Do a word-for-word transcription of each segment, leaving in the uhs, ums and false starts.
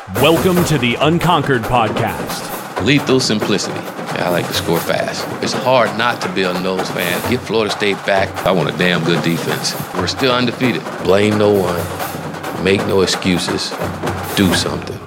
Welcome to the Unconquered Podcast. Lethal simplicity. I like to score fast. It's hard not to be a Noles fan. Get Florida State back. I want a damn good defense. We're still undefeated. Blame no one. Make no excuses. Do something.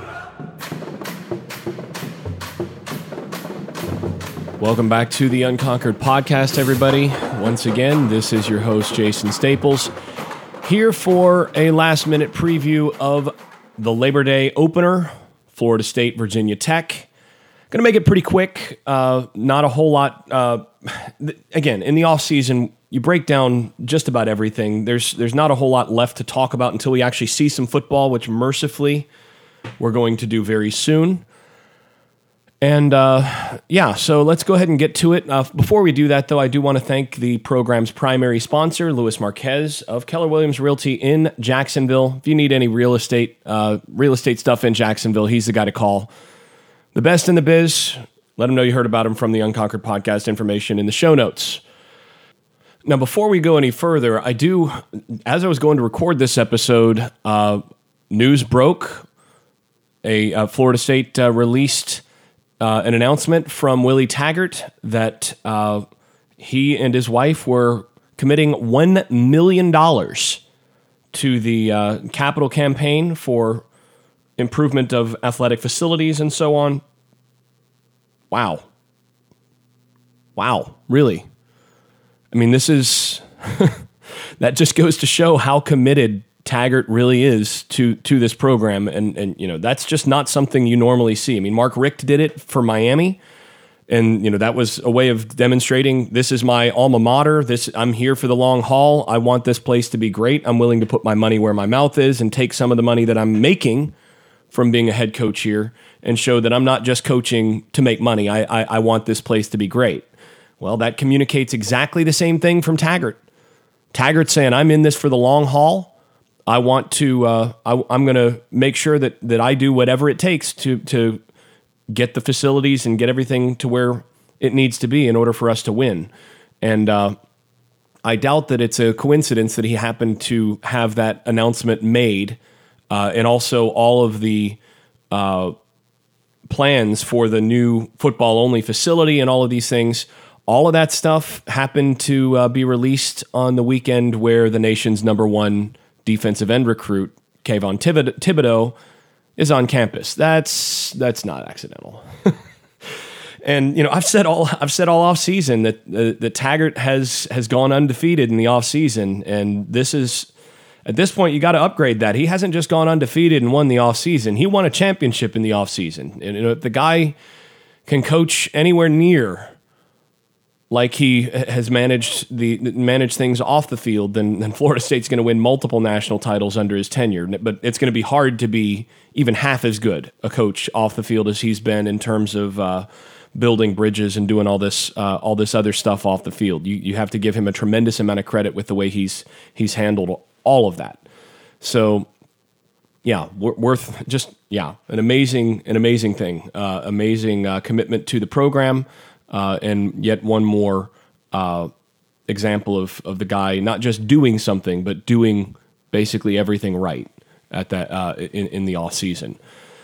Welcome back to the Unconquered Podcast, everybody. Once again, this is your host, Jason Staples, here for a last-minute preview of the Labor Day opener, Florida State, Virginia Tech. Going to make it pretty quick. Uh, not a whole lot. Uh, th- again, in the offseason, you break down just about everything. There's there's not a whole lot left to talk about until we actually see some football, which mercifully we're going to do very soon. And uh, yeah, so let's go ahead and get to it. Uh, before we do that, though, I do want to thank the program's primary sponsor, Louis Marquez of Keller Williams Realty in Jacksonville. If you need any real estate, uh, real estate stuff in Jacksonville, he's the guy to call. The best in the biz. Let him know you heard about him from the Unconquered Podcast. Information in the show notes. Now, before we go any further, I do, as I was going to record this episode, uh, news broke. A uh, Florida State uh, released uh, an announcement from Willie Taggart that uh, he and his wife were committing one million dollars to the uh, capital campaign for improvement of athletic facilities and so on. Wow. Wow, really? I mean, this is, that just goes to show how committed Taggart really is to to this program. And, and, you know, that's just not something you normally see. I mean, Mark Richt did it for Miami. And, you know, that was a way of demonstrating this is my alma mater. This I'm here for the long haul. I want this place to be great. I'm willing to put my money where my mouth is and take some of the money that I'm making from being a head coach here and show that I'm not just coaching to make money. I, I, I want this place to be great. Well, that communicates exactly the same thing from Taggart. Taggart saying, I'm in this for the long haul. I want to, uh, I, I'm going to make sure that that I do whatever it takes to to get the facilities and get everything to where it needs to be in order for us to win. And uh, I doubt that it's a coincidence that he happened to have that announcement made. Uh, and also all of the uh, plans for the new football-only facility and all of these things, all of that stuff happened to uh, be released on the weekend where the nation's number one defensive end recruit, Kayvon Thibod- Thibodeaux, is on campus. That's that's not accidental. And you know, I've said all I've said all off season that uh, that Taggart has has gone undefeated in the off season, and this is. At this point, you got to upgrade that. He hasn't just gone undefeated and won the offseason. He won a championship in the offseason. And you know, if the guy can coach anywhere near like he has managed the managed things off the field, then, then Florida State's going to win multiple national titles under his tenure. But it's going to be hard to be even half as good a coach off the field as he's been in terms of uh, building bridges and doing all this uh, all this other stuff off the field. You you have to give him a tremendous amount of credit with the way he's he's handled all of that. So, yeah, worth just yeah, an amazing an amazing thing, uh, amazing uh, commitment to the program, uh, and yet one more uh, example of of the guy not just doing something, but doing basically everything right at that uh, in in the off season.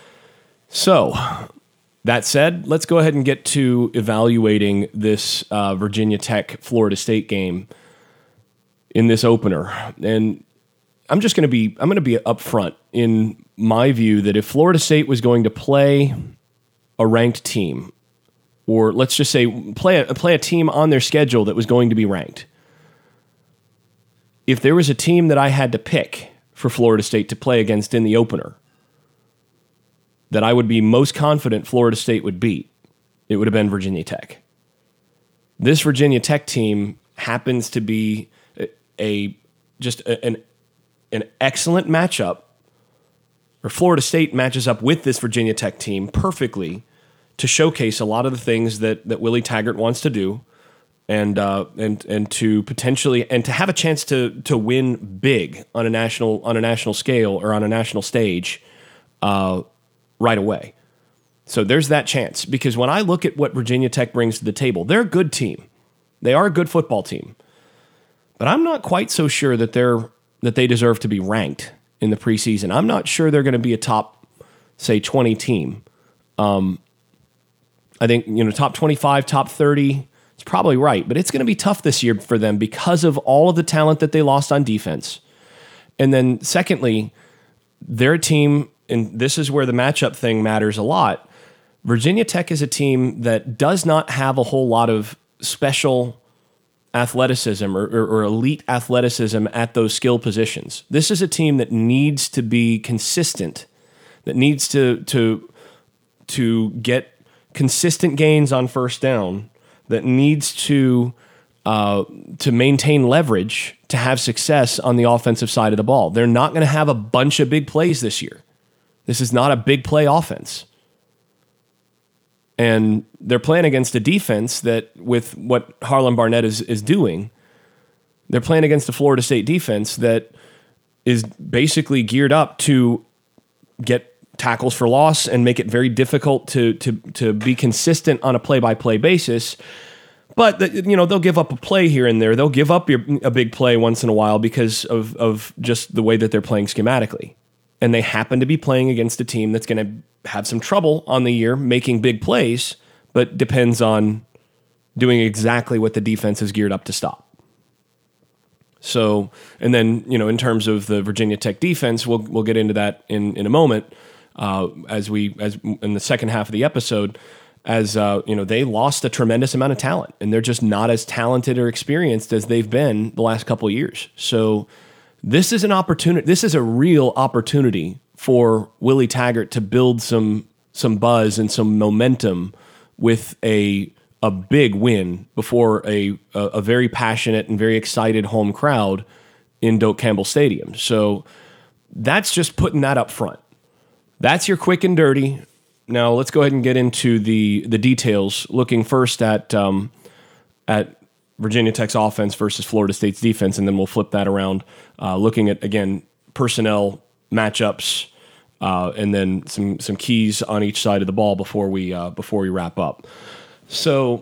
So, that said, let's go ahead and get to evaluating this uh, Virginia Tech Florida State game in this opener. And I'm just going to be I'm going to be upfront in my view that if Florida State was going to play a ranked team, or let's just say play a, play a team on their schedule that was going to be ranked, if there was a team that I had to pick for Florida State to play against in the opener that I would be most confident Florida State would beat, it would have been Virginia Tech. This Virginia Tech team happens to be a, a just a, an an excellent matchup, or Florida State matches up with this Virginia Tech team perfectly to showcase a lot of the things that, that Willie Taggart wants to do, and uh, and and to potentially and to have a chance to to win big on a national on a national scale or on a national stage uh, right away. So there's that chance, because when I look at what Virginia Tech brings to the table, they're a good team. They are a good football team. But I'm not quite so sure that they're that they deserve to be ranked in the preseason. I'm not sure they're going to be a top say, twenty team. Um, I think, you know, top twenty-five, top thirty, it's probably right, but it's going to be tough this year for them because of all of the talent that they lost on defense. And then secondly, they're a team, and this is where the matchup thing matters a lot. Virginia Tech is a team that does not have a whole lot of special athleticism or, or, or elite athleticism at those skill positions. This is a team that needs to be consistent, that needs to to to get consistent gains on first down, that needs to uh, to maintain leverage to have success on the offensive side of the ball. They're not going to have a bunch of big plays this year. This is not a big play offense. And they're playing against a defense that, with what Harlon Barnett is, is doing, they're playing against a Florida State defense that is basically geared up to get tackles for loss and make it very difficult to to to be consistent on a play-by-play basis. But the, you know, they'll give up a play here and there. They'll give up your, a big play once in a while because of of just the way that they're playing schematically. And they happen to be playing against a team that's going to have some trouble on the year making big plays, but depends on doing exactly what the defense is geared up to stop. So, and then, you know, in terms of the Virginia Tech defense, we'll we'll get into that in, in a moment uh, as we as in the second half of the episode. As uh, you know, they lost a tremendous amount of talent, and they're just not as talented or experienced as they've been the last couple of years. So, this is an opportunity. This is a real opportunity for Willie Taggart to build some some buzz and some momentum with a a big win before a a, a very passionate and very excited home crowd in Doak Campbell Stadium. So that's just putting that up front. That's your quick and dirty. Now let's go ahead and get into the the details. Looking first at um, at Virginia Tech's offense versus Florida State's defense, and then we'll flip that around. Uh, looking at again personnel matchups, uh, and then some some keys on each side of the ball before we uh, before we wrap up. So,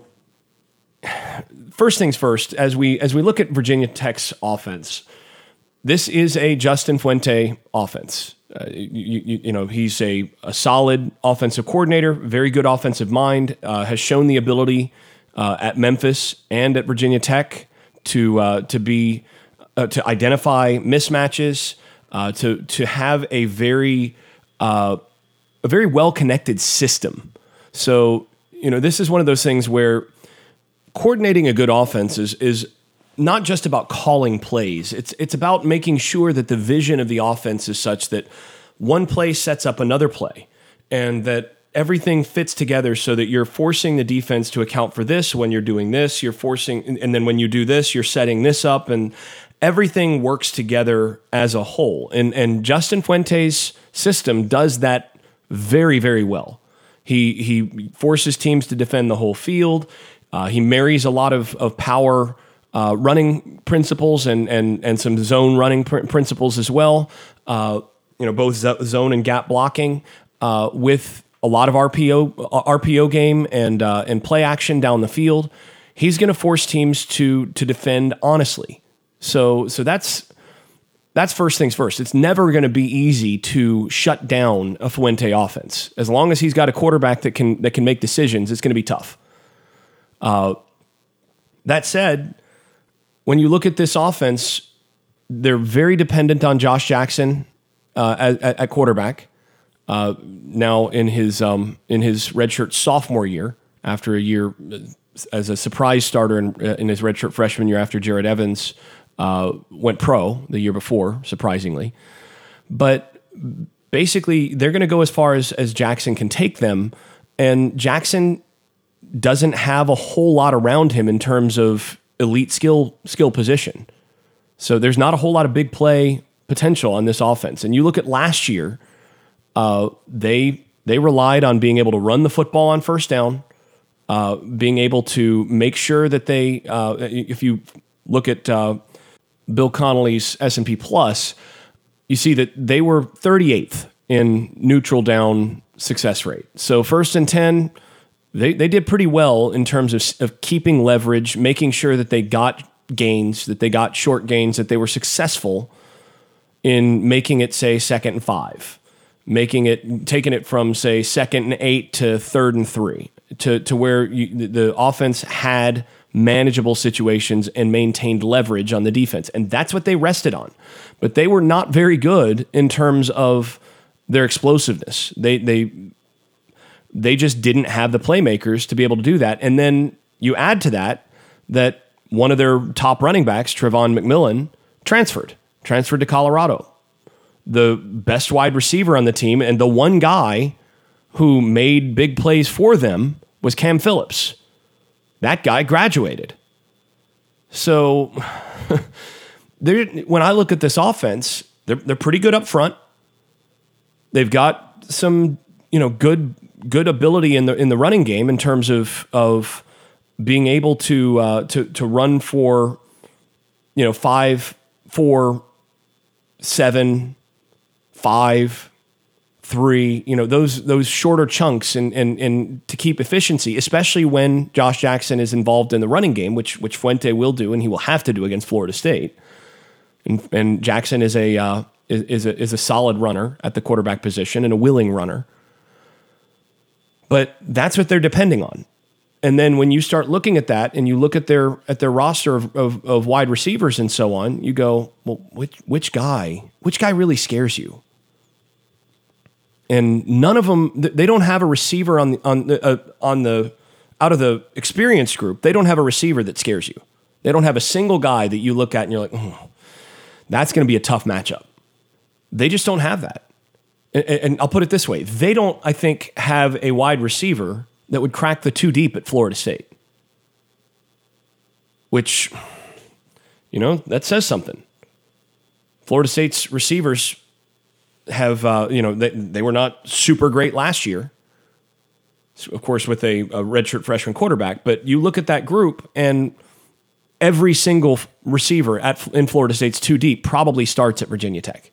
first things first, as we as we look at Virginia Tech's offense, this is a Justin Fuente offense. Uh, you, you, you know, he's a, a solid offensive coordinator, very good offensive mind, uh, has shown the ability uh, at Memphis and at Virginia Tech to uh, to be uh, to identify mismatches, uh, to to have a very uh, a very well connected system. So, you know, this is one of those things where coordinating a good offense is, is not just about calling plays. It's it's about making sure that the vision of the offense is such that one play sets up another play and that everything fits together so that you're forcing the defense to account for this when you're doing this, you're forcing, and then when you do this, you're setting this up, and everything works together as a whole. And, and Justin Fuente's system does that very, very well. He he forces teams to defend the whole field. Uh, he marries a lot of, of power uh, running principles and and and some zone running pr- principles as well. Uh, you know, both zo- zone and gap blocking uh, with a lot of R P O R P O game and uh, and play action down the field. He's going to force teams to to defend honestly. So so that's. That's first things first. It's never going to be easy to shut down a Fuente offense. As long as he's got a quarterback that can that can make decisions, it's going to be tough. Uh, that said, when you look at this offense, they're very dependent on Josh Jackson uh, at, at quarterback. Uh, now in his um, in his redshirt sophomore year, after a year as a surprise starter in, in his redshirt freshman year after Jared Evans Uh, went pro the year before, surprisingly. But basically, they're going to go as far as, as Jackson can take them, and Jackson doesn't have a whole lot around him in terms of elite skill skill position. So there's not a whole lot of big play potential on this offense. And you look at last year, uh, they they relied on being able to run the football on first down, uh, being able to make sure that they, uh, if you look at uh, Bill Connolly's S and P Plus, you see that they were thirty-eighth in neutral down success rate. So first and ten, they, they did pretty well in terms of, of keeping leverage, making sure that they got gains, that they got short gains, that they were successful in making it, say, second and five. making it, taking it from, say, second and eight to third and three, to, to where you, the offense had manageable situations and maintained leverage on the defense. And that's what they rested on. But they were not very good in terms of their explosiveness. They they they just didn't have the playmakers to be able to do that. And then you add to that that one of their top running backs, Trevon McMillan, transferred, transferred to Colorado. The best wide receiver on the team and the one guy who made big plays for them was Cam Phillips. That guy graduated. So when I look at this offense, they're they're pretty good up front. They've got some, you know, good good ability in the in the running game in terms of of being able to uh, to to run for, you know, five, four, seven, five, three, you know, those those shorter chunks and and and to keep efficiency, especially when Josh Jackson is involved in the running game, which which Fuente will do and he will have to do against Florida State. And and Jackson is a uh, is, is a is a solid runner at the quarterback position and a willing runner. But that's what they're depending on. And then when you start looking at that and you look at their at their roster of, of, of wide receivers and so on, you go, well, which which guy, which guy really scares you? And none of them, they don't have a receiver on the, on the, uh, on the, out of the experienced group, they don't have a receiver that scares you. They don't have a single guy that you look at and you're like, oh, that's going to be a tough matchup. They just don't have that. And, and I'll put it this way. They don't, I think, have a wide receiver that would crack the two deep at Florida State. Which, you know, that says something. Florida State's receivers have, uh, you know, they, they were not super great last year, of course, with a, a redshirt freshman quarterback. But you look at that group, and every single receiver at in Florida State's two deep probably starts at Virginia Tech.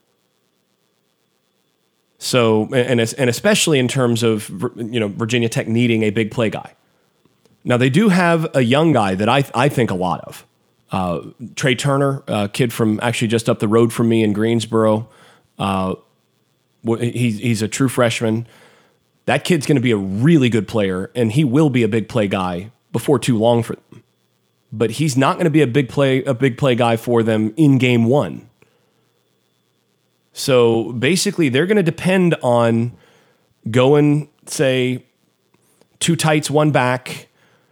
So, and and especially in terms of, you know, Virginia Tech needing a big play guy. Now, they do have a young guy that I I think a lot of. Uh, Trey Turner, a kid from actually just up the road from me in Greensboro. Uh, he's he's a true freshman. That kid's going to be a really good player, and he will be a big play guy before too long for them. But he's not going to be a big play a big play guy for them in game one. So basically, they're going to depend on going, say, two tights, one back,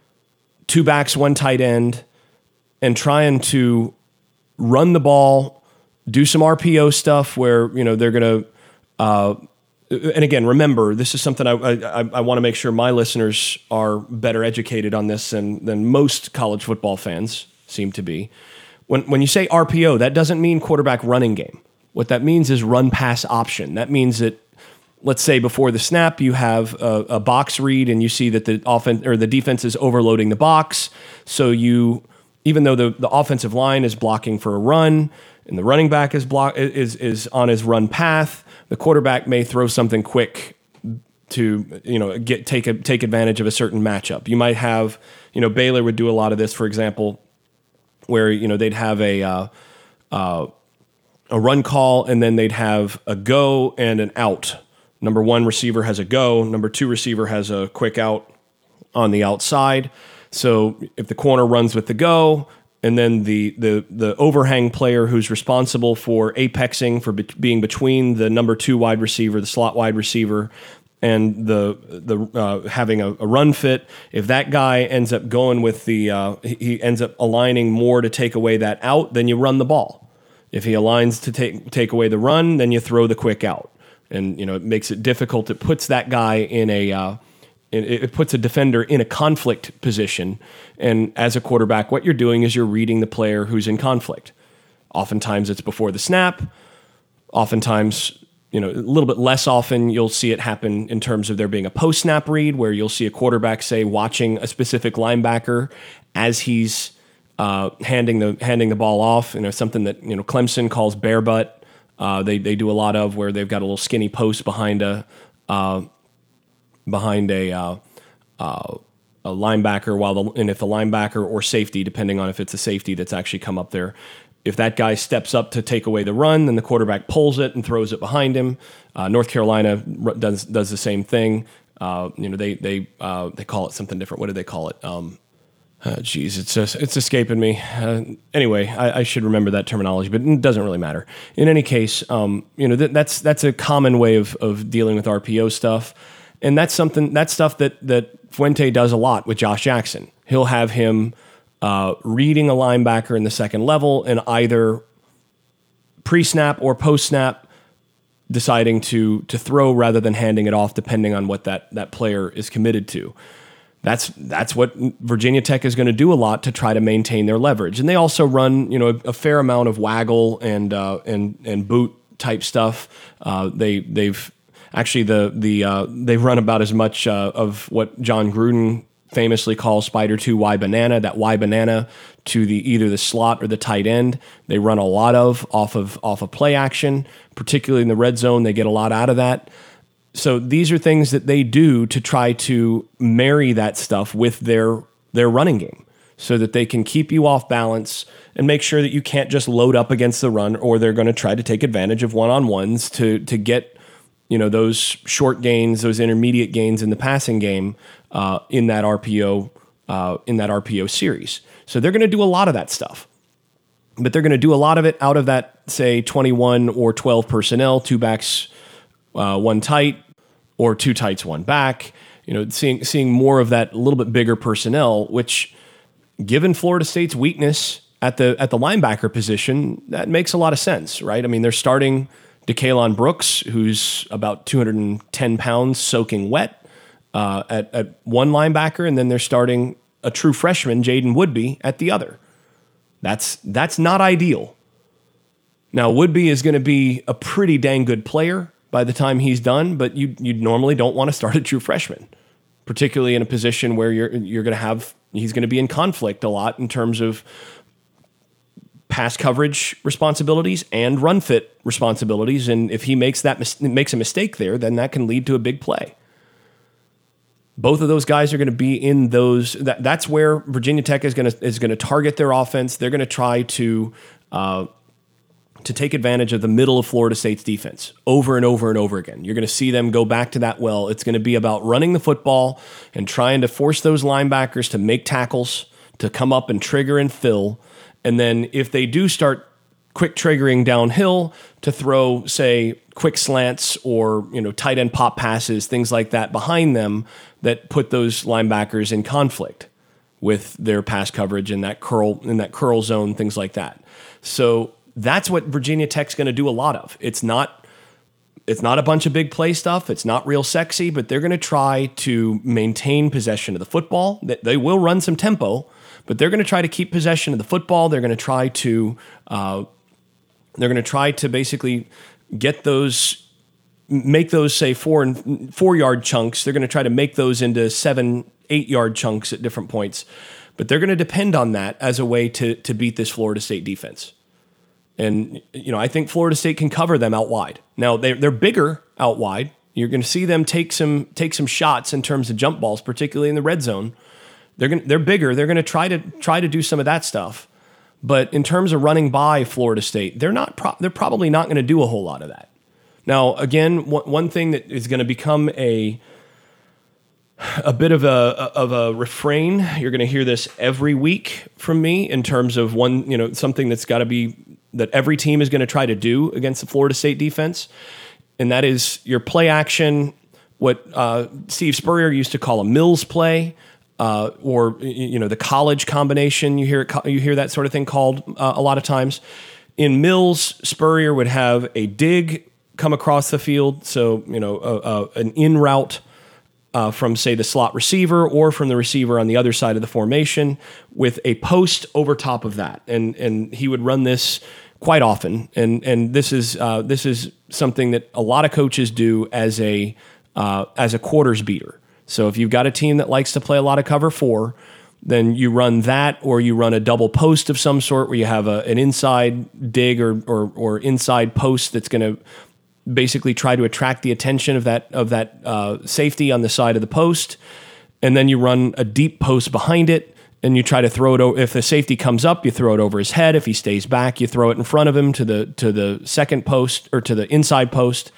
two backs, one tight end, and trying to run the ball, do some R P O stuff where, you know, they're going to, uh, and again, remember, this is something I I, I want to make sure my listeners are better educated on this than, than most college football fans seem to be. When when you say R P O, that doesn't mean quarterback running game. What that means is run pass option. That means that, let's say before the snap, you have a, a box read and you see that the offense or the defense is overloading the box. So you, even though the, the offensive line is blocking for a run and the running back is block is is on his run path, the quarterback may throw something quick to, you know, get take a, take advantage of a certain matchup. You might have, you know, Baylor would do a lot of this, for example, where, you know, they'd have a uh, uh, a run call and then they'd have a go and an out. Number one receiver has a go. Number two receiver has a quick out on the outside. So if the corner runs with the go, and then the the the overhang player who's responsible for apexing, for be, being between the number two wide receiver, the slot wide receiver, and the the uh, having a, a run fit, if that guy ends up going with the, uh, he ends up aligning more to take away that out, then you run the ball. If he aligns to take take away the run, then you throw the quick out, and you know it makes it difficult. It puts that guy in a uh, in, it puts a defender in a conflict position. And as a quarterback, what you're doing is you're reading the player who's in conflict. Oftentimes it's before the snap. Oftentimes, you know, a little bit less often you'll see it happen in terms of there being a post snap read where you'll see a quarterback, say, watching a specific linebacker as he's Uh, handing the handing the ball off, you know, something that, you know, Clemson calls bare butt. Uh, they they do a lot of where they've got a little skinny post behind a uh, behind a uh, uh, a linebacker, while the and if the linebacker or safety, depending on if it's a safety that's actually come up there, If that guy steps up to take away the run, then the quarterback pulls it and throws it behind him. Uh, North Carolina does does the same thing. Uh, you know, they they uh, they call it something different. What do they call it? Um, uh, geez, it's just, it's escaping me. Uh, anyway, I, I should remember that terminology, but it doesn't really matter. In any case, um, you know, th- that's that's a common way of of dealing with R P O stuff, and that's something that's stuff that that Fuente does a lot with Josh Jackson. He'll have him uh, reading a linebacker in the second level and either pre-snap or post-snap deciding to to throw rather than handing it off, depending on what that that player is committed to. That's that's what Virginia Tech is going to do a lot to try to maintain their leverage, and they also run you know a, a fair amount of waggle and uh, and and boot type stuff. Uh, they they've actually the the uh, they run about as much uh, of what John Gruden famously calls Spider two Y banana, that Y banana to the either the slot or the tight end. They run a lot of off of off of play action, particularly in the red zone. They get a lot out of that. So these are things that they do to try to marry that stuff with their their running game so that they can keep you off balance and make sure that you can't just load up against the run, or they're going to try to take advantage of one-on-ones to to get you know those short gains, those intermediate gains in the passing game uh, in that R P O uh, in that R P O series. So they're going to do a lot of that stuff. But they're going to do a lot of it out of that, say, twenty-one or twelve personnel, two backs, Uh, one tight, or two tights, one back. You know, seeing seeing more of that, a little bit bigger personnel. Which, given Florida State's weakness at the at the linebacker position, that makes a lot of sense, right? I mean, they're starting DeKalon Brooks, who's about two hundred ten pounds, soaking wet, uh, at at one linebacker, and then they're starting a true freshman, Jaden Woodby, at the other. That's that's not ideal. Now, Woodby is going to be a pretty dang good player by the time he's done, but you you normally don't want to start a true freshman, particularly in a position where you're you're going to have he's going to be in conflict a lot in terms of pass coverage responsibilities and run fit responsibilities, and if he makes that mis- makes a mistake there, then that can lead to a big play. Both of those guys are going to be in those. That, that's where Virginia Tech is going to is going to target their offense. They're going to try to. Uh, to take advantage of the middle of Florida State's defense over and over and over again. You're going to see them go back to that well. It's going to be about running the football and trying to force those linebackers to make tackles, to come up and trigger and fill. And then if they do start quick triggering downhill, to throw, say, quick slants or you know tight end pop passes, things like that behind them that put those linebackers in conflict with their pass coverage in that curl in that curl zone, things like that. So that's what Virginia Tech's going to do a lot of. It's not it's not a bunch of big play stuff. It's not real sexy, but they're going to try to maintain possession of the football. They will run some tempo, but they're going to try to keep possession of the football. They're going to try to uh, they're going to try to basically get those make those say four and four yard chunks. They're going to try to make those into seven, eight yard chunks at different points. But they're going to depend on that as a way to to beat this Florida State defense. And, you know, I think Florida State can cover them out wide. Now, they're, they're bigger out wide. You're going to see them take some take some shots in terms of jump balls, particularly in the red zone. They're going they're bigger. They're going to try to try to do some of that stuff. But in terms of running by Florida State, they're not pro- they're probably not going to do a whole lot of that. Now, again, one, one thing that is going to become a a bit of a of a refrain. You're going to hear this every week from me in terms of one, you know, something that's got to be that every team is going to try to do against the Florida State defense, and that is your play action, what uh, Steve Spurrier used to call a Mills play, uh, or you know the college combination. You hear it, you hear that sort of thing called uh, a lot of times. In Mills, Spurrier would have a dig come across the field, so you know a, a, an in route uh, from say the slot receiver or from the receiver on the other side of the formation with a post over top of that, and and he would run this quite often, and and this is uh, this is something that a lot of coaches do as a uh, as a quarters beater. So if you've got a team that likes to play a lot of cover four, then you run that, or you run a double post of some sort where you have a, an inside dig or or, or inside post that's going to basically try to attract the attention of that of that uh, safety on the side of the post, and then you run a deep post behind it, and you try to throw it over. If the safety comes up, you throw it over his head. If he stays back, you throw it in front of him to the to the second post or to the inside post.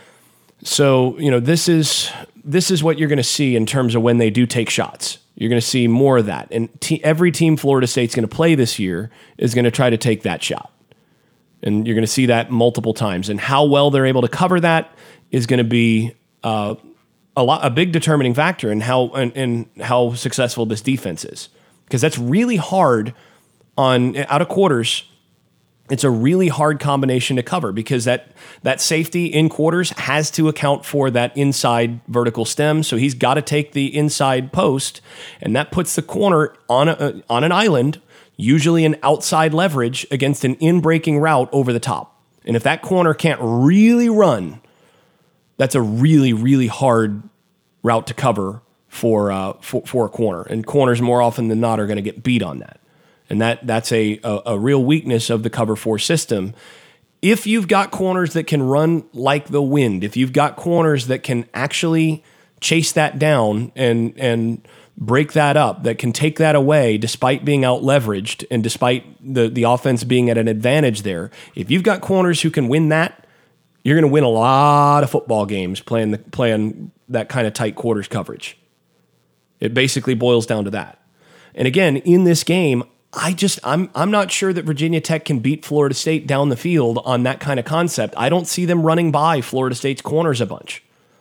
So, you know, this is this is what you're going to see in terms of when they do take shots. You're going to see more of that. And te- every team Florida State's going to play this year is going to try to take that shot. And you're going to see that multiple times. And how well they're able to cover that is going to be uh, a lot a big determining factor in how in, in how successful this defense is. Because that's really hard on out of quarters. It's a really hard combination to cover because that that safety in quarters has to account for that inside vertical stem. So he's got to take the inside post, and that puts the corner on a, on an island, usually an outside leverage against an in-breaking route over the top. And if that corner can't really run, that's a really, really hard route to cover for uh, for, for a corner. And corners more often than not are going to get beat on that. And that that's a, a, a real weakness of the cover four system. If you've got corners that can run like the wind, if you've got corners that can actually chase that down and and break that up, that can take that away despite being out leveraged and despite the, the offense being at an advantage there, if you've got corners who can win that, you're going to win a lot of football games playing the, playing that kind of tight quarters coverage. It basically boils down to that. And again, in this game, I just I'm I'm not sure that Virginia Tech can beat Florida State down the field on that kind of concept. I don't see them running by Florida State's corners a bunch.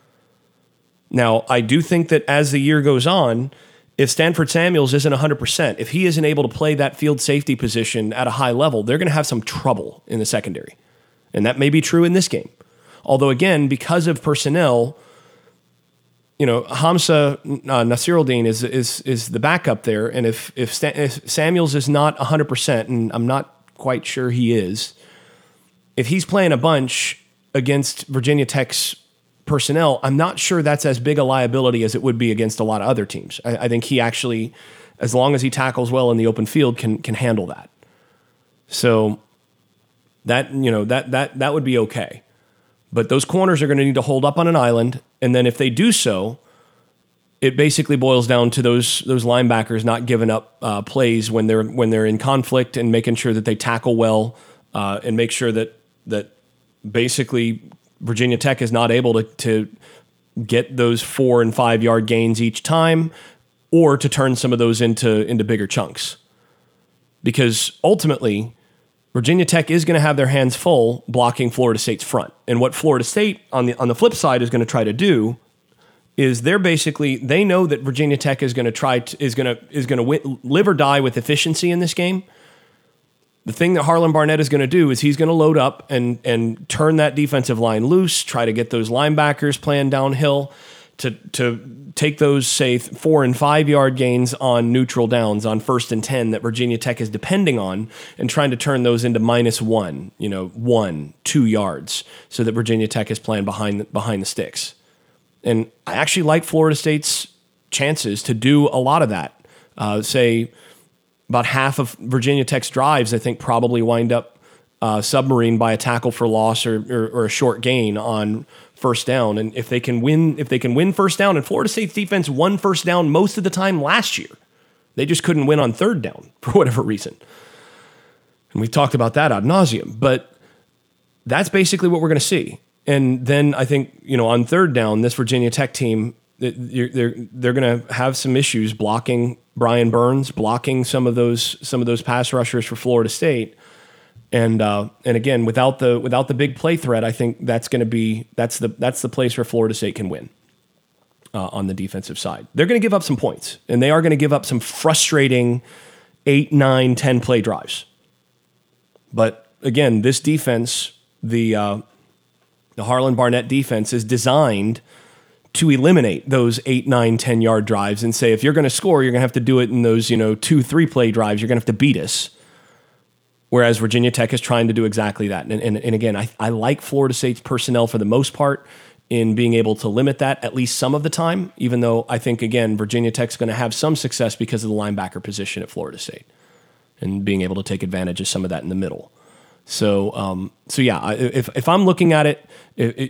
Now, I do think that as the year goes on, if Stanford Samuels isn't one hundred percent, if he isn't able to play that field safety position at a high level, they're going to have some trouble in the secondary. And that may be true in this game. Although, again, because of personnel, you know, Hamza uh, Nasiruddin is is is the backup there, and if if, Stan, if Samuels is not one hundred percent, and I'm not quite sure he is, if he's playing a bunch against Virginia Tech's personnel, I'm not sure that's as big a liability as it would be against a lot of other teams. I, I think he actually, as long as he tackles well in the open field, can can handle that. So that you know that that that would be okay. But those corners are going to need to hold up on an island, and then if they do so, it basically boils down to those those linebackers not giving up uh, plays when they're when they're in conflict and making sure that they tackle well uh, and make sure that that basically Virginia Tech is not able to to get those four and five yard gains each time, or to turn some of those into into bigger chunks, because ultimately Virginia Tech is going to have their hands full blocking Florida State's front. And what Florida State, on the on the flip side, is going to try to do is they're basically, they know that Virginia Tech is going to try to, is going to is going to win, live or die with efficiency in this game. The thing that Harlan Barnett is going to do is he's going to load up and and turn that defensive line loose, try to get those linebackers playing downhill to to take those, say, four and five yard gains on neutral downs, on first and ten that Virginia Tech is depending on, and trying to turn those into minus one, you know, one, two yards, so that Virginia Tech is playing behind the, behind the sticks. And I actually like Florida State's chances to do a lot of that. Uh, say about half of Virginia Tech's drives, I think, probably wind up uh, submarine by a tackle for loss or, or, or a short gain on first down. And if they can win, if they can win first down, and Florida State's defense won first down most of the time last year, they just couldn't win on third down for whatever reason. And we've talked about that ad nauseum, but that's basically what we're going to see. And then I think, you know, on third down, this Virginia Tech team, they're they're, they're going to have some issues blocking Brian Burns, blocking some of those some of those pass rushers for Florida State. And uh, and again, without the without the big play threat, I think that's going to be that's the that's the place where Florida State can win uh, on the defensive side. They're going to give up some points, and they are going to give up some frustrating eight, nine, ten play drives. But again, this defense, the uh, the Harlan Barnett defense, is designed to eliminate those eight, nine, ten yard drives and say, if you're going to score, you're going to have to do it in those, you know, two, three play drives. You're going to have to beat us. Whereas Virginia Tech is trying to do exactly that. And, and, and again, I, I like Florida State's personnel for the most part in being able to limit that at least some of the time, even though I think, again, Virginia Tech's going to have some success because of the linebacker position at Florida State and being able to take advantage of some of that in the middle. So, um, so yeah, if if I'm looking at it, it, it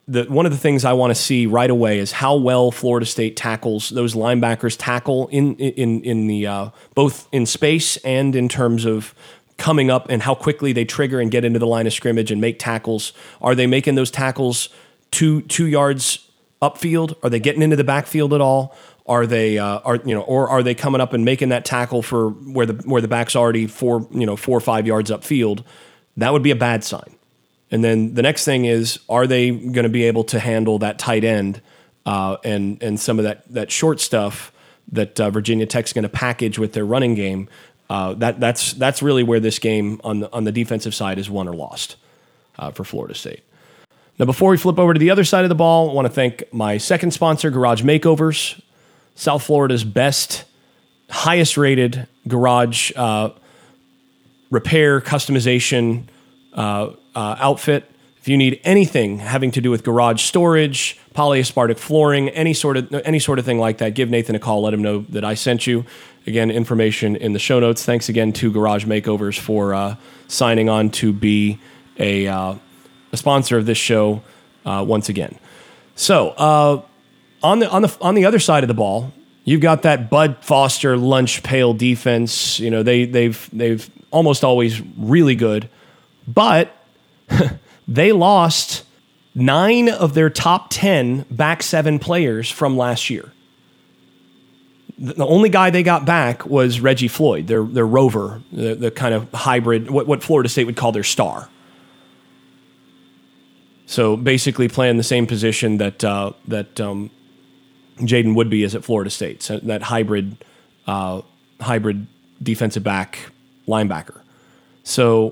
the one of the things I want to see right away is how well Florida State tackles those linebackers tackle in in in the uh, both in space and in terms of coming up and how quickly they trigger and get into the line of scrimmage and make tackles. Are they making those tackles two two yards upfield? Are they getting into the backfield at all? Are they uh, are you know or are they coming up and making that tackle for where the where the back's already four you know four or five yards upfield? That would be a bad sign. And then the next thing is, are they going to be able to handle that tight end uh, and and some of that that short stuff that uh, Virginia Tech's going to package with their running game? Uh, that that's that's really where this game on the on the defensive side is won or lost uh, for Florida State. Now, before we flip over to the other side of the ball, I want to thank my second sponsor, Garage Makeovers, South Florida's best, highest rated garage uh, repair customization. Uh, Uh, outfit. If you need anything having to do with garage storage, polyaspartic flooring, any sort of any sort of thing like that, give Nathan a call. Let him know that I sent you. Again, information in the show notes. Thanks again to Garage Makeovers for uh, signing on to be a, uh, a sponsor of this show uh, once again. So uh, on the on the on the other side of the ball, you've got that Bud Foster lunch pail defense. You know they they've they've almost always really good, but they lost nine of their top ten back seven players from last year. The only guy they got back was Reggie Floyd, their their rover, the, the kind of hybrid, what, what Florida State would call their star. So basically playing the same position that uh, that um, Jaden Woodby is at Florida State, so that hybrid uh, hybrid defensive back linebacker. So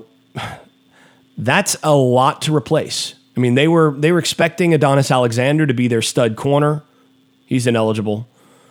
that's a lot to replace. I mean, they were they were expecting Adonis Alexander to be their stud corner. He's ineligible.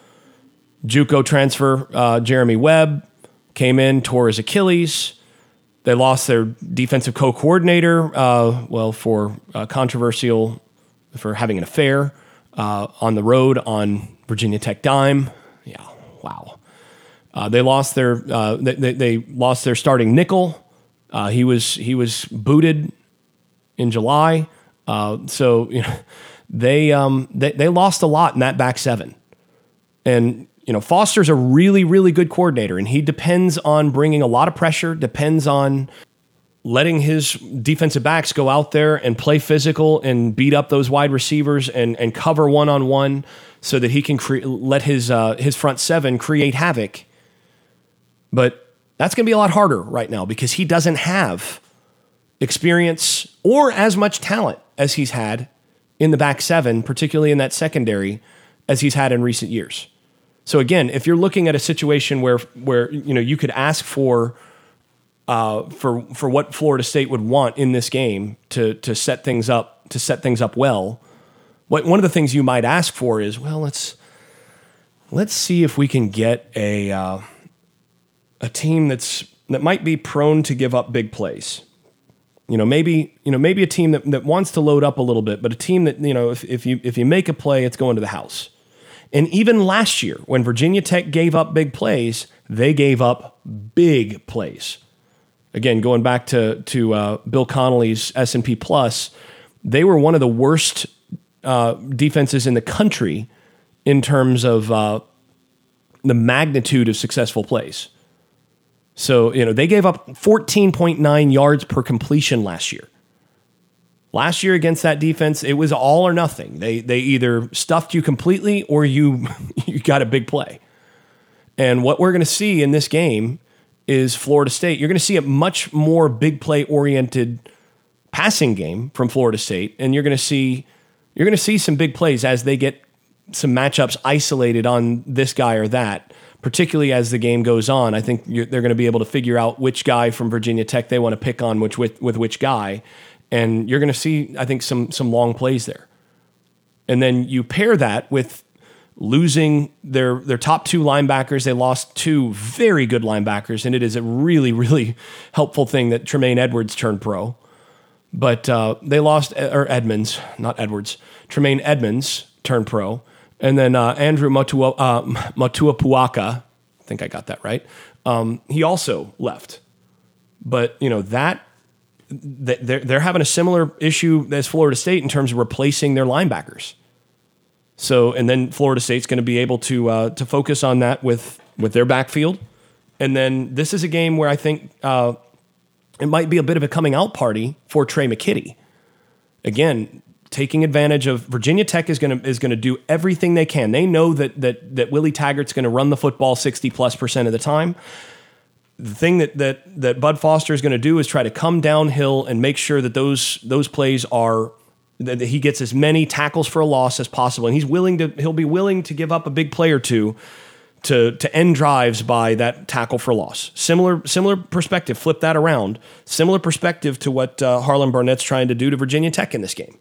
JUCO transfer uh, Jeremy Webb came in, tore his Achilles. They lost their defensive co-coordinator, uh, well, for uh, controversial, for having an affair uh, on the road on Virginia Tech dime. Yeah, wow. Uh, they lost their uh, they, they, they lost their starting nickel. Uh, he was he was booted in July, uh, so you know they um they they lost a lot in that back seven, and you know Foster's a really really good coordinator, and he depends on bringing a lot of pressure, depends on letting his defensive backs go out there and play physical and beat up those wide receivers and and cover one on one, so that he can cre- let his uh, his front seven create havoc, but that's going to be a lot harder right now because he doesn't have experience or as much talent as he's had in the back seven, particularly in that secondary, as he's had in recent years. So again, if you're looking at a situation where where you know you could ask for uh, for for what Florida State would want in this game to to set things up to set things up well, what one of the things you might ask for is, well, let's let's see if we can get a uh, a team that's that might be prone to give up big plays. You know, maybe you know maybe a team that, that wants to load up a little bit, but a team that you know if, if you if you make a play, it's going to the house. And even last year, when Virginia Tech gave up big plays, they gave up big plays. Again, going back to to uh, Bill Connolly's S and P Plus, they were one of the worst uh, defenses in the country in terms of uh, the magnitude of successful plays. So, you know, they gave up fourteen point nine yards per completion last year. Last year against that defense, it was all or nothing. They they either stuffed you completely or you you got a big play. And what we're going to see in this game is Florida State. You're going to see a much more big play oriented passing game from Florida State, and you're going to see you're going to see some big plays as they get some matchups isolated on this guy or that. Particularly as the game goes on, I think you're, they're going to be able to figure out which guy from Virginia Tech they want to pick on which with, with which guy, and you're going to see, I think, some some long plays there. And then you pair that with losing their their top two linebackers. They lost two very good linebackers, and it is a really really helpful thing that Tremaine Edwards turned pro. But uh, they lost or Edmonds, not Edwards. Tremaine Edmonds turned pro. And then uh, Andrew Matua, uh, Matuapuaka, I think I got that right. Um, he also left. But, you know, that they're, they're having a similar issue as Florida State in terms of replacing their linebackers. So, and then Florida State's going to be able to uh, to focus on that with, with their backfield. And then this is a game where I think uh, it might be a bit of a coming out party for Trey McKitty. Again, taking advantage of Virginia Tech is going to is going to do everything they can. They know that that that Willie Taggart's going to run the football sixty plus percent of the time. The thing that that that Bud Foster is going to do is try to come downhill and make sure that those those plays are that he gets as many tackles for a loss as possible. And he's willing to he'll be willing to give up a big play or two to to end drives by that tackle for loss. Similar similar perspective. Flip that around. Similar perspective to what uh, Harlan Barnett's trying to do to Virginia Tech in this game.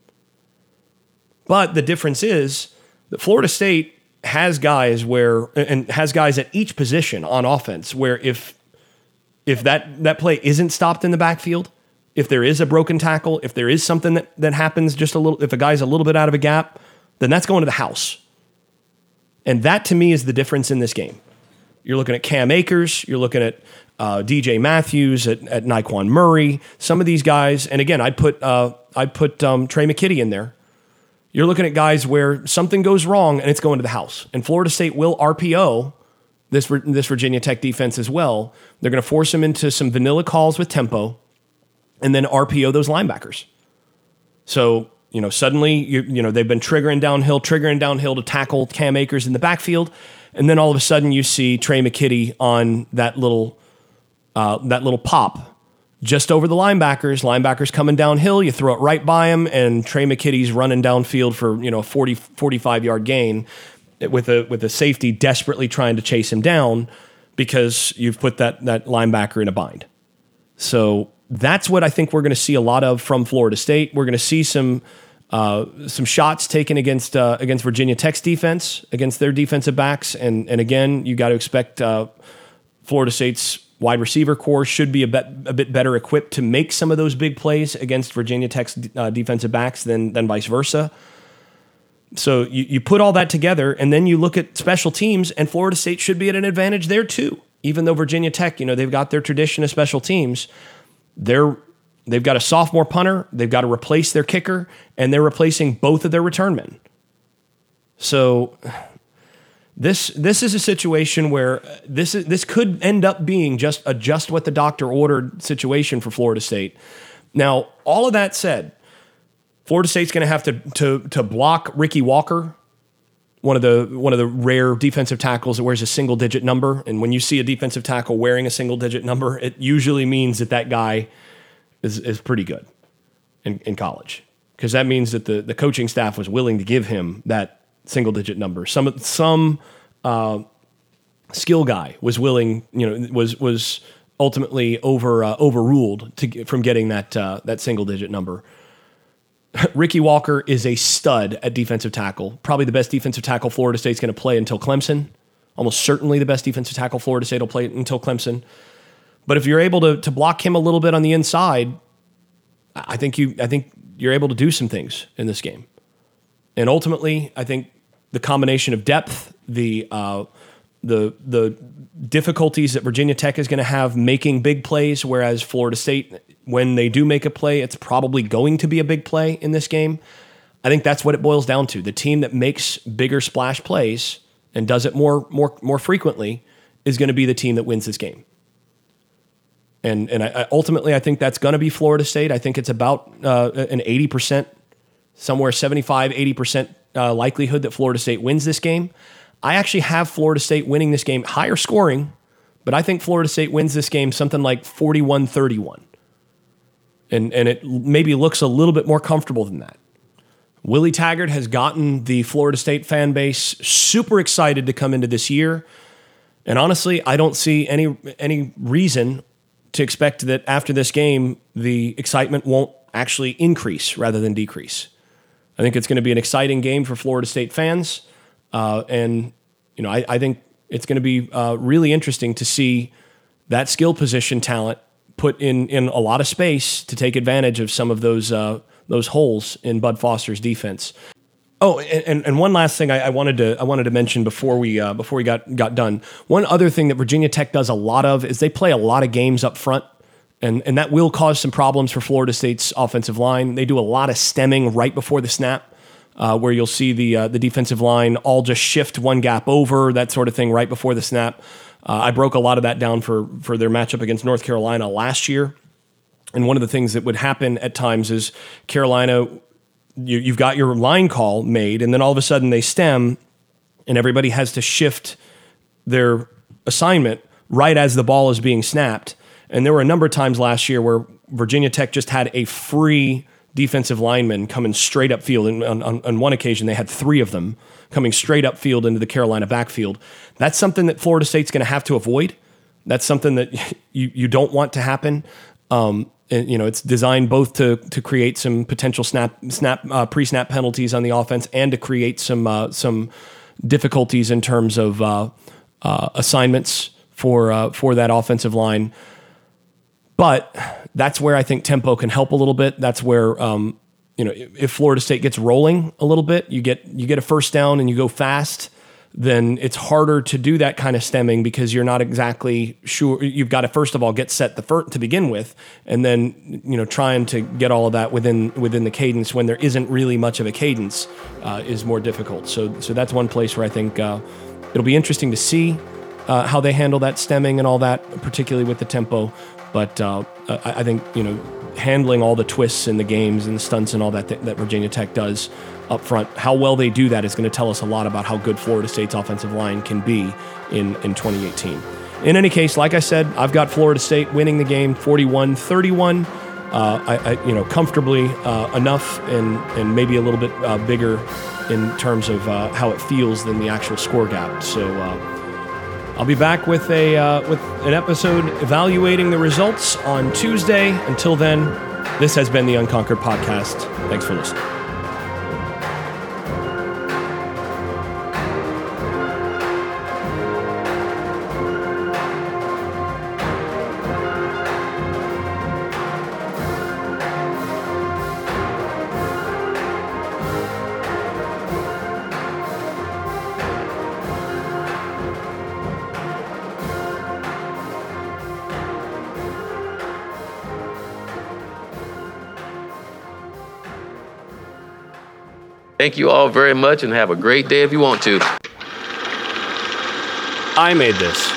But the difference is that Florida State has guys where and has guys at each position on offense where if if that that play isn't stopped in the backfield, if there is a broken tackle, if there is something that, that happens just a little, if a guy's a little bit out of a gap, then that's going to the house. And that to me is the difference in this game. You're looking at Cam Akers, you're looking at uh, D J Matthews, at, at Nyquan Murray, some of these guys. And again, I'd put uh, I'd put um, Trey McKitty in there. You're looking at guys where something goes wrong and it's going to the house. And Florida State will R P O this this Virginia Tech defense as well. They're going to force them into some vanilla calls with tempo, and then R P O those linebackers. So, you know, suddenly, you, you know, they've been triggering downhill, triggering downhill to tackle Cam Akers in the backfield. And then all of a sudden you see Trey McKitty on that little, uh, that little pop just over the linebackers. Linebackers coming downhill, you throw it right by him, and Trey McKitty's running downfield for, you know, a forty, forty-five yard gain with a, with a safety desperately trying to chase him down because you've put that, that linebacker in a bind. So that's what I think we're going to see a lot of from Florida State. We're going to see some uh, some shots taken against uh, against Virginia Tech's defense, against their defensive backs, and and again, you got to expect uh, Florida State's wide receiver core should be a bit a bit better equipped to make some of those big plays against Virginia Tech's uh, defensive backs than than vice versa. So you you put all that together, and then you look at special teams, and Florida State should be at an advantage there too. Even though Virginia Tech, you know, they've got their tradition of special teams. They're, they've got a sophomore punter, they've got to replace their kicker, and they're replacing both of their return men. So this this is a situation where this is, this could end up being just a just what the doctor ordered situation for Florida State. Now, all of that said, Florida State's going to have to to to block Ricky Walker, one of the one of the rare defensive tackles that wears a single digit number. And when you see a defensive tackle wearing a single digit number, it usually means that that guy is is pretty good in, in college, because that means that the, the coaching staff was willing to give him that single digit number. Some some uh, skill guy was willing, you know, was was ultimately over uh, overruled to get, from getting that uh, that single digit number. Ricky Walker is a stud at defensive tackle, probably the best defensive tackle Florida State's going to play until Clemson. Almost certainly the best defensive tackle Florida State will play until Clemson. But if you're able to to block him a little bit on the inside, I think you I think you're able to do some things in this game. And ultimately, I think the combination of depth, the uh, the the difficulties that Virginia Tech is going to have making big plays, whereas Florida State, when they do make a play, it's probably going to be a big play in this game. I think that's what it boils down to. The team that makes bigger splash plays and does it more more more frequently is going to be the team that wins this game. And and I, ultimately, I think that's going to be Florida State. I think it's about uh, an eighty percent, somewhere seventy-five, eighty percent uh, likelihood that Florida State wins this game. I actually have Florida State winning this game, higher scoring, but I think Florida State wins this game something like forty-one thirty-one. And and it maybe looks a little bit more comfortable than that. Willie Taggart has gotten the Florida State fan base super excited to come into this year. And honestly, I don't see any any reason to expect that after this game, the excitement won't actually increase rather than decrease. I think it's going to be an exciting game for Florida State fans. Uh, and, you know, I, I think it's going to be uh, really interesting to see that skill position talent put in, in a lot of space to take advantage of some of those uh, those holes in Bud Foster's defense. Oh, and, and one last thing I, I wanted to I wanted to mention before we uh, before we got got done. One other thing that Virginia Tech does a lot of is they play a lot of games up front And, and that will cause some problems for Florida State's offensive line. They do a lot of stemming right before the snap, uh, where you'll see the uh, the defensive line all just shift one gap over, that sort of thing, right before the snap. Uh, I broke a lot of that down for, for their matchup against North Carolina last year. And one of the things that would happen at times is Carolina, you, you've got your line call made, and then all of a sudden they stem, and everybody has to shift their assignment right as the ball is being snapped. And there were a number of times last year where Virginia Tech just had a free defensive lineman coming straight upfield. And on, on, on one occasion, they had three of them coming straight upfield into the Carolina backfield. That's something that Florida State's going to have to avoid. That's something that you, you don't want to happen. Um, and, you know, it's designed both to to create some potential snap snap uh, pre-snap penalties on the offense and to create some uh, some difficulties in terms of uh, uh, assignments for uh, for that offensive line. But that's where I think tempo can help a little bit. That's where, um, you know, if Florida State gets rolling a little bit, you get you get a first down and you go fast, then it's harder to do that kind of stemming because you're not exactly sure. You've got to first of all get set the first to begin with, and then you know trying to get all of that within within the cadence when there isn't really much of a cadence uh, is more difficult. So so that's one place where I think uh, it'll be interesting to see uh, how they handle that stemming and all that, particularly with the tempo. But uh, I, I think, you know, handling all the twists in the games and the stunts and all that th- that Virginia Tech does up front, how well they do that is going to tell us a lot about how good Florida State's offensive line can be in, in twenty eighteen. In any case, like I said, I've got Florida State winning the game forty-one thirty-one. Uh, I, I, you know, comfortably uh, enough and, and maybe a little bit uh, bigger in terms of uh, how it feels than the actual score gap. So, uh, I'll be back with a uh, with an episode evaluating the results on Tuesday. Until then, this has been the Unconquered Podcast. Thanks for listening. Thank you all very much and have a great day if you want to. I made this.